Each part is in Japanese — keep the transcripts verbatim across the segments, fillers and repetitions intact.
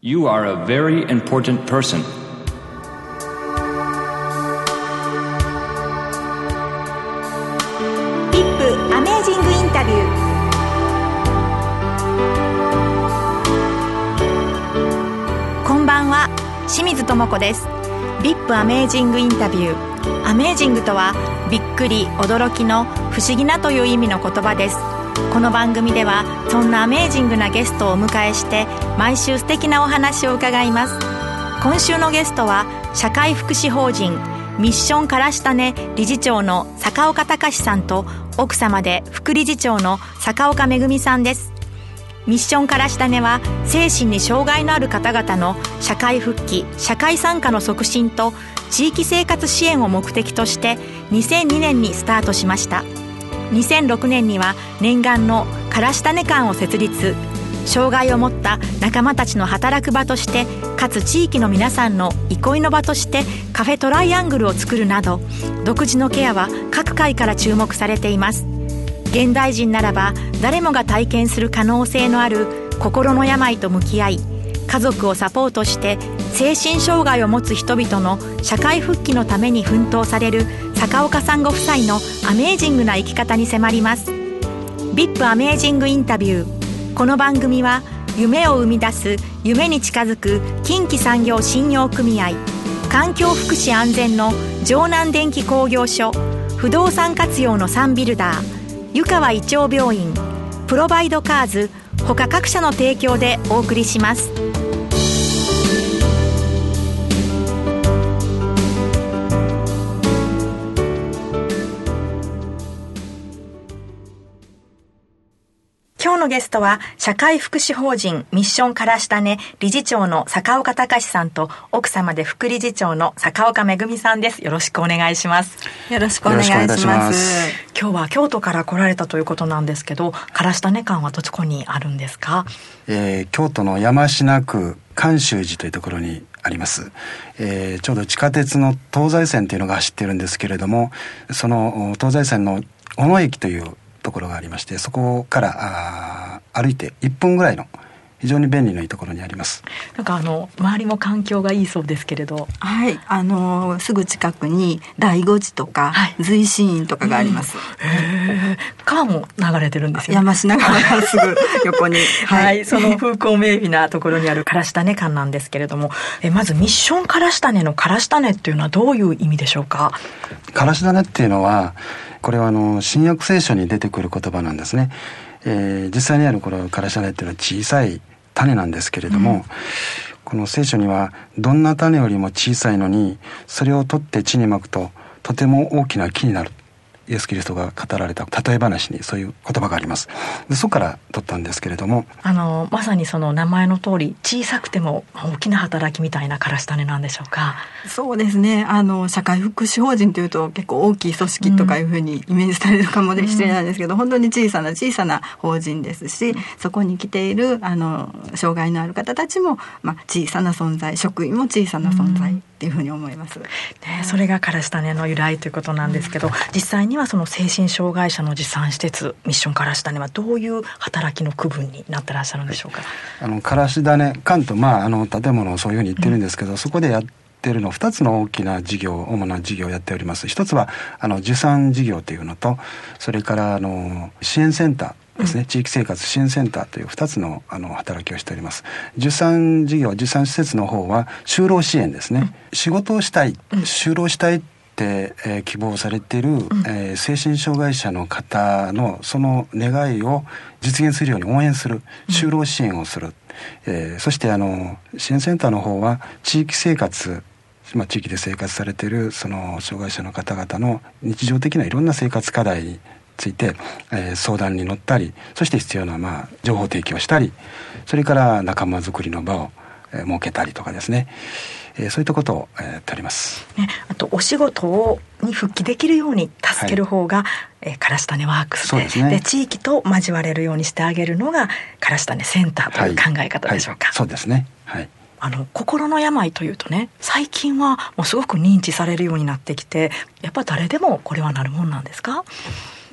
You are a very important person. ビップアメージングインタビュー。こんばんは、清水智子です。ビップアメージングインタビュー。アメージングとはびっくり、驚きの不思議なという意味の言葉です。この番組ではそんなアメージングなゲストをお迎えして毎週素敵なお話を伺います。今週のゲストは社会福祉法人ミッションからしたね理事長の坂岡隆さんと奥様で副理事長の坂岡恵さんです。ミッションからしたねは精神に障害のある方々の社会復帰、社会参加の促進と地域生活支援を目的としてにせんにねんにスタートしました。にせんろくねんには念願のからしたね館を設立。障害を持った仲間たちの働く場として、かつ地域の皆さんの憩いの場としてカフェトライアングルを作るなど、独自のケアは各界から注目されています。現代人ならば誰もが体験する可能性のある心の病と向き合い、家族をサポートして精神障害を持つ人々の社会復帰のために奮闘される坂岡さんご夫妻のアメージングな生き方に迫ります。ビップアメージングインタビュー。この番組は夢を生み出す、夢に近づく近畿産業信用組合、環境福祉安全の城南電機工業所、不動産活用のサンビルダー、湯川胃腸病院、プロバイドカーズ他各社の提供でお送りします。今日のゲストは社会福祉法人ミッションからしたね理事長の坂岡隆さんと奥様で副理事長の坂岡恵さんです。よろしくお願いします。 よろしくお願いします。ます今日は京都から来られたということなんですけど、からしたね館はどこにあるんですか？ えー、京都の山科区寛宗寺というところにあります。えー、ちょうど地下鉄の東西線というのが走っているんですけれども、その東西線の小野駅というところがありまして、そこから歩いていっぷんぐらいの非常に便利ないいところにあります。 なんかあの周りも環境がいいそうですけれど。 はい、あのすぐ近くに醍醐寺とか、はい、随心院とかがあります。 うん、へー、川も流れてるんですよね。 山科川がすぐ横にはい、はい、その風光明媚なところにあるからしたね館なんですけれども、えまずミッションからしたねのからしたねっていうのはどういう意味でしょうか？ からしたねっていうのは、これはあの新約聖書に出てくる言葉なんですね。えー、実際にあるこのからしたねっていうのは小さい種なんですけれども、うん、この聖書にはどんな種よりも小さいのにそれを取って地にまくととても大きな木になる、イエス・キリストが語られた例え話にそういう言葉があります。でそこから取ったんですけれども、 あのまさにその名前の通り小さくても大きな働きみたいなからしたねなんでしょうか？ そうですね、あの社会福祉法人というと結構大きい組織とかいうふうにイメージされるかもしれないんですけど、うん、本当に小さな小さな法人ですし、うん、そこに来ているあの障害のある方たちも、まあ、小さな存在、職員も小さな存在っていうふうに思います、うんね、 それがからしたねの由来ということなんですけど、うん、実際にはその精神障害者の持参施設ミッションからしたねはどういう働きの区分になってらっしゃるんでしょうか？ あのからしたね館と、まあ、あの建物をそういうふうに言ってるんですけど、うん、そこでやってるのふたつの大きな事業、主な事業をやっております。一つはあの受産事業というのと、それからあの支援センターですね、うん、地域生活支援センターというふたつ の, あの働きをしております。受産事業、受産施設の方は就労支援ですね、うん、仕事をしたい、うん、就労したいって、えー、希望されている、うんえー、精神障害者の方のその願いを実現するように応援する、就労支援をする、うんえー、そしてあの支援センターの方は地域生活、まあ、地域で生活されているその障害者の方々の日常的ないろんな生活課題について、えー、相談に乗ったり、そして必要な、まあ、情報提供したり、それから仲間づくりの場を、えー、設けたりとかですね、えー、そういったことを、えー、やっております、 ね、あとお仕事をに復帰できるように助ける方が、はいえー、からしたねワークス で, そうです、ね、で地域と交われるようにしてあげるのがからしたねセンターという考え方でしょうか？ はいはい、そうですね、はい。 あの心の病というとね、最近はもうすごく認知されるようになってきて、やっぱ誰でもこれはなるもんなんですか？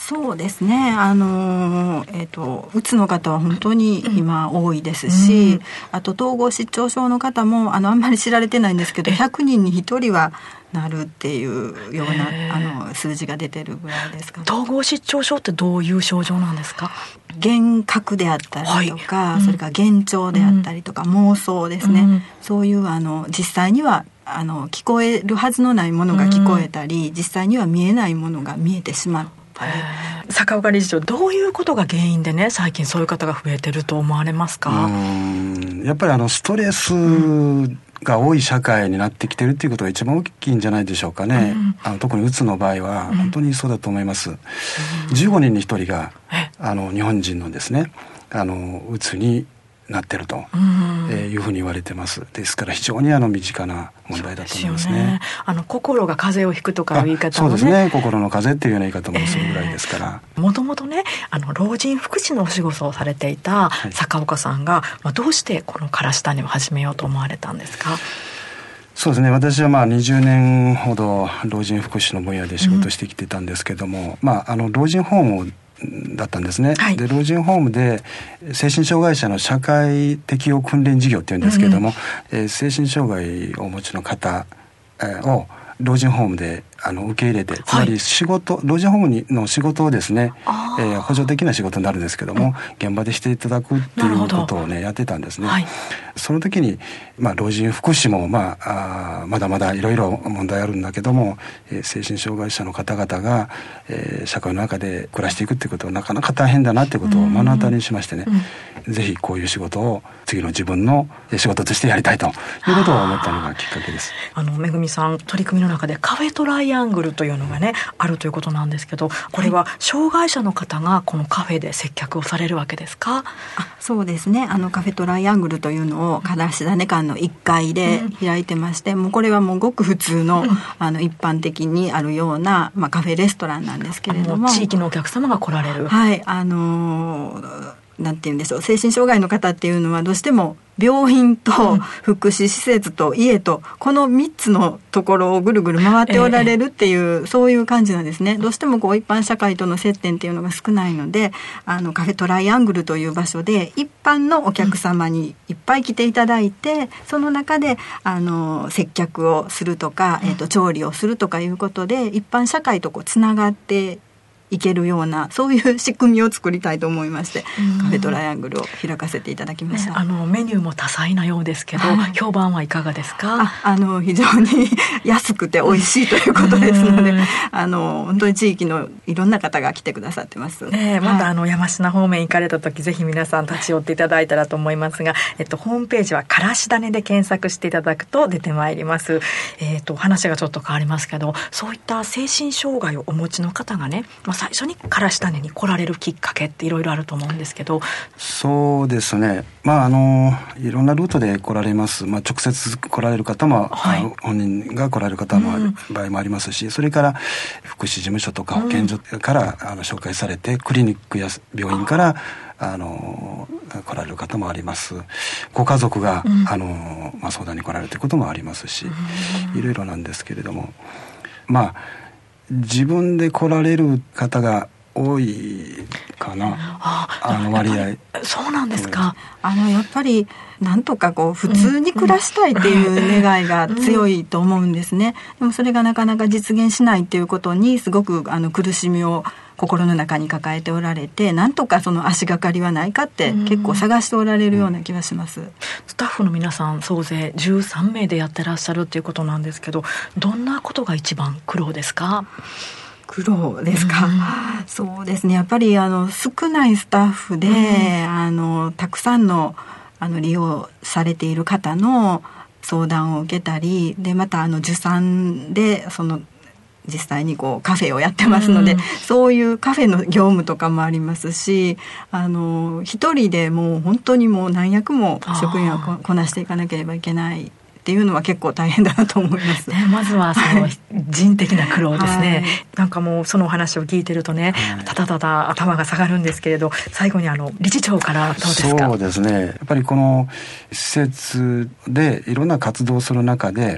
そうですね、あの、えーと、うつの方は本当に今多いですし、うん、あと統合失調症の方も あのあんまり知られてないんですけどひゃくにんにひとりはなるっていうようなあの数字が出てるぐらいですか、ね、 統合失調症ってどういう症状なんですか？ 幻覚であったりとか、はい、それから幻聴であったりとか、うん、妄想ですね、うん、そういうあの実際にはあの聞こえるはずのないものが聞こえたり、うん、実際には見えないものが見えてしまう。 坂岡理事長、どういうことが原因でね最近そういう方が増えてると思われますか？ うーんやっぱりあのストレスが多い社会になってきてるっていうことが一番大きいんじゃないでしょうかね、うん、あの特にうつの場合は本当にそうだと思います、うん、じゅうごにんにひとりがあの日本人のですねあのうつになってると、うんえー、いうふうに言われてます。ですから非常にあの身近な問題だと思いますね。 そうですよね。あの心が風邪をひくとかいう言い方もね、 そうですね、心の風邪っていうような言い方もするぐらいですから、 えー、もともとねあの老人福祉のお仕事をされていた坂岡さんが、はいまあ、どうしてこのからし種を始めようと思われたんですか？ そうですね、私はまあにじゅうねんほど老人福祉の分野で仕事してきてたんですけども、うんまあ、あの老人ホームだったんですね、はい、で老人ホームで精神障害者の社会適応訓練事業っていうんですけども、うんえー、精神障害をお持ちの方、えー、を老人ホームであの受け入れて、つまり仕事、はい、老人ホームにの仕事をですね、えー、補助的な仕事になるんですけども、うん、現場でしていただくっていうことをねやってたんですね、はい、その時に、まあ、老人福祉も、まあ、あまだまだいろいろ問題あるんだけども、えー、精神障害者の方々が、えー、社会の中で暮らしていくっていうことはなかなか大変だなっていうことを目の当たりにしましてね、うん、ぜひこういう仕事を次の自分の仕事としてやりたいということを思ったのがきっかけです。 あのめぐみさん取り組みの中でカフェトライアングルというのがねあるということなんですけど、これは障害者の方がこのカフェで接客をされるわけですか？ あそうですね、あのカフェトライアングルというのをからし種館のいっかいで開いてまして、うん、もうこれはもうごく普通の、うん、あの一般的にあるような、まあ、カフェレストランなんですけれども、 地域のお客様が来られる、 はいあのーなんて言うんでしょう、精神障害の方っていうのはどうしても病院と福祉施設と家とこのみっつのところをぐるぐる回っておられるっていう、えー、そういう感じなんですね。どうしてもこう一般社会との接点っていうのが少ないので、あのカフェトライアングルという場所で一般のお客様にいっぱい来ていただいて、うん、その中であの接客をするとか、えーと、調理をするとかいうことで一般社会とこうつながっていけるようなそういう仕組みを作りたいと思いまして、カフェトライアングルを開かせていただきました、 ね、あのメニューも多彩なようですけど、はい、評判はいかがですか？ ああの非常に安くて美味しいということですので、あの本当に地域のいろんな方が来てくださってます、 ね、また、はい、あの山科方面行かれた時ぜひ皆さん立ち寄っていただいたらと思いますが、えっと、ホームページはからし種で検索していただくと出てまいります。えっと、話がちょっと変わりますけど、そういった精神障害をお持ちの方がね、まあ、最初にからし種に来られるきっかけっていろいろあると思うんですけど。 そうですね、まああのいろんなルートで来られます、まあ、直接来られる方も、はい、本人が来られる方もある、うん、場合もありますし、それから福祉事務所とか保健所から、うん、あの紹介されてクリニックや病院からあの来られる方もあります。ご家族が、うん、あのまあ、相談に来られるということもありますし、うん、いろいろなんですけれども、まあ自分で来られる方が多いかな、ああの割合。 そうなんですか。 あのやっぱりなんとかこう普通に暮らしたいっていう願いが強いと思うんですね。でもそれがなかなか実現しないっていうことにすごくあの苦しみを心の中に抱えておられて、なんとかその足がかりはないかって結構探しておられるような気がします。 スタッフの皆さん総勢じゅうさんめいでやってらっしゃるっていうことなんですけど、どんなことが一番苦労ですか？ 苦労ですか、うん、そうですね、やっぱりあの少ないスタッフで、うん、あのたくさんの、あの利用されている方の相談を受けたりで、またあの受産でその実際にこうカフェをやってますので、うん、そういうカフェの業務とかもありますし、あの一人でもう本当にもう何役も職員をこなしていかなければいけないっていうのは結構大変だなと思います、 ね、まずはその人的な苦労ですね、はい、なんかもうそのお話を聞いてるとね、はい、ただただ頭が下がるんですけれど、最後にあの理事長からどうですか？ そうですね、やっぱりこの施設でいろんな活動をする中で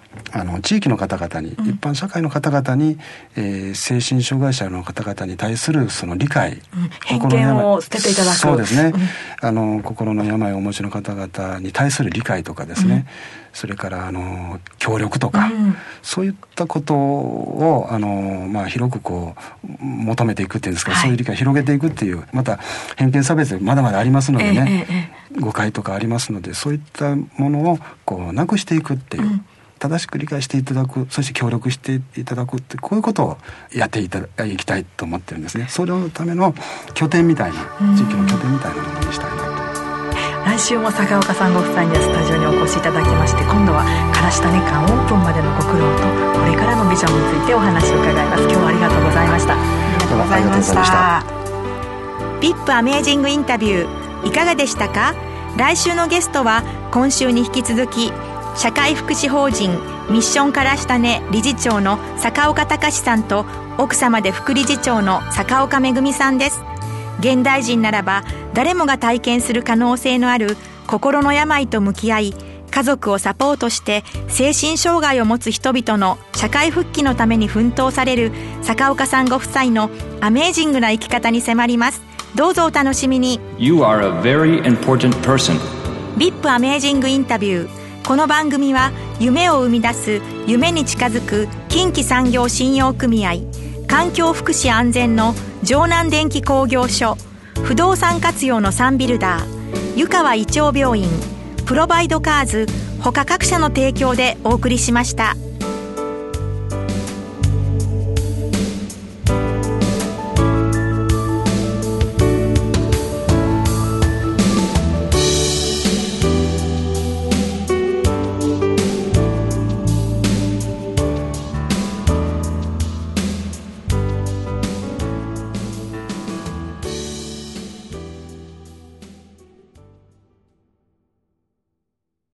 あの地域の方々に、うん、一般社会の方々に、えー、精神障害者の方々に対するその理解、 うん、偏見を捨てていただく。 そうですね、うん、あの心の病をお持ちの方々に対する理解とかですね、うん、それからあの協力とか、うん、そういったことをあの、まあ、広くこう求めていくっていうんですか、はい、そういう理解を広げていくっていう、また偏見差別まだまだありますのでね、えええ、誤解とかありますので、そういったものをこうなくしていくっていう、うん、正しく理解していただく、そして協力していただくって、こういうことをやっていただいきたいと思ってるんですね。それのための拠点みたいな、地域の拠点みたいなものにしたいなと。 来週も坂岡さんご夫妻にはスタジオにお越しいただきまして、今度はからしたね館オープンまでのご苦労とこれからのビジョンについてお話を伺います。今日はありがとうございました。ありがとうございました。 ブイアイピー アメージングインタビューいかがでしたか？来週のゲストは今週に引き続き社会福祉法人ミッションからしたね理事長の坂岡隆さんと奥様で副理事長の坂岡めぐみさんです。現代人ならば誰もが体験する可能性のある心の病と向き合い、家族をサポートして精神障害を持つ人々の社会復帰のために奮闘される坂岡さんご夫妻のアメージングな生き方に迫ります。どうぞお楽しみに。 You are a very important person。 ブイアイピー アメージングインタビュー。この番組は夢を生み出す夢に近づく近畿産業信用組合、環境福祉安全の城南電機工業所、不動産活用のサンビルダー、湯川胃腸病院、プロバイドカーズ他各社の提供でお送りしました。